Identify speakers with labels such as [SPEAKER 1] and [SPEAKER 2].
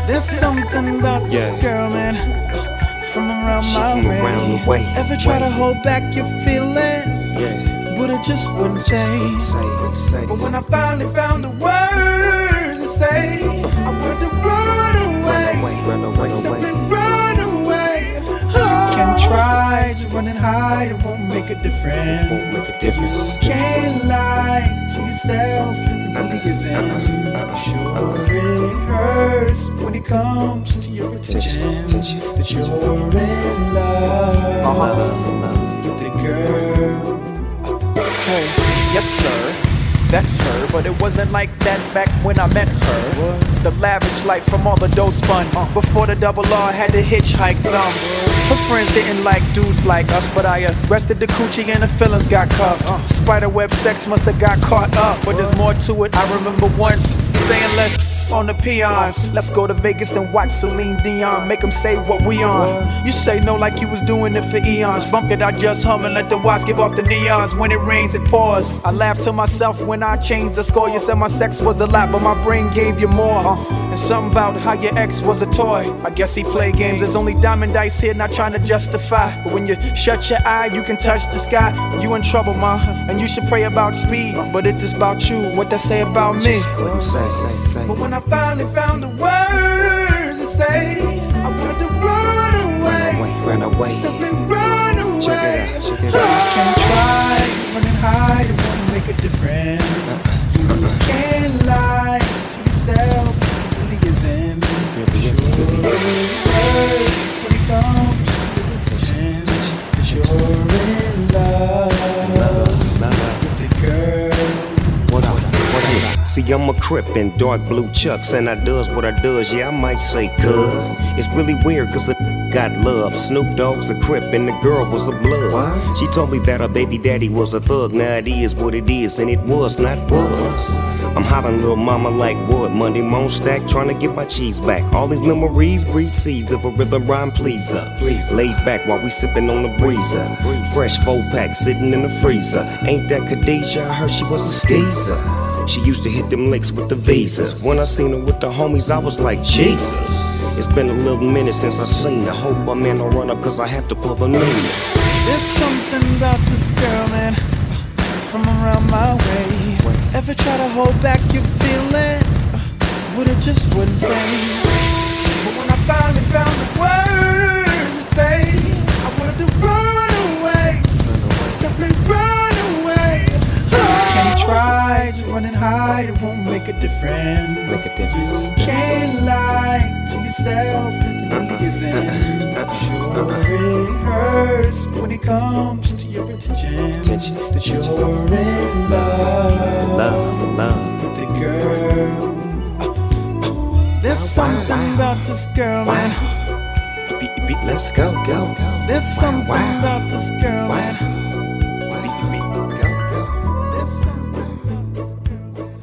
[SPEAKER 1] There's something about this girl, man, from around my way. Ever try to hold back your feelings, but it just wouldn't stay. But when I finally found the words to say, I wanted to run away, simply run away. You can try to run and hide, it won't make a difference. You can't lie to yourself, it really isn't. Sure it hurts when it comes to your attention, that you're in love with the girl.
[SPEAKER 2] Hey, yes sir, that's her, but it wasn't like that back when I met her. The lavish life from all the dough spun, before the double R had the hitchhike thumb. Her friends didn't like dudes like us, but I arrested the coochie and the feelings got cuffed. Spiderweb sex must have got caught up, but there's more to it. I remember once saying let's on the peons. Let's go to Vegas and watch Celine Dion, make them say what we on. You say no like you was doing it for eons. Funk it, I just hum and let the watch give off the neons. When it rains, it pours. I laugh to myself when I changed the score. You said my sex was a lot, but my brain gave you more. And something about how your ex was a toy. I guess he played games. There's only diamond dice here, not trying to justify. But when you shut your eye, you can touch the sky. You in trouble, ma, and you should pray about speed. But it is about you, what they say about me.
[SPEAKER 1] But when I finally found the words to say, I wanted to run away, simply run away. You can try to run and hide, it won't make a difference. You can't lie to yourself, it really isn't. It hurts when it comes to your attention, that you're in love with the girl.
[SPEAKER 3] What up? See, I'm a Crip in dark blue chucks, and I does what I does, yeah, I might say cuz. It's really weird, cause the got love. Snoop Dogg's a Crip, and the girl was a blood. She told me that her baby daddy was a thug. Now it is what it is, and it was not was. I'm hollering little mama like wood. Monday morning stack, trying to get my cheese back. All these memories breed seeds of a rhythm rhyme pleaser. Laid back while we sipping on the breezer. Fresh 4-pack sitting in the freezer. Ain't that Khadijah? I heard she was a skeezer. She used to hit them licks with the visas. When I seen her with the homies, I was like, Jesus. It's been a little minute since I seen her. Hope my man don't run up, cause I have to pull the name.
[SPEAKER 1] There's something about this girl, man, from around my way. Ever try to hold back your feelings, but it just wouldn't stay. But when I finally found the words to say, I wanted to run away, simply run away. You can try to run and hide, it won't make a difference. You can't lie to yourself, it really isn't. Sure it hurts when it comes to your attention, that you're in love with the girl. There's something about this girl, man.
[SPEAKER 3] Let's go.
[SPEAKER 1] There's something about this girl, man.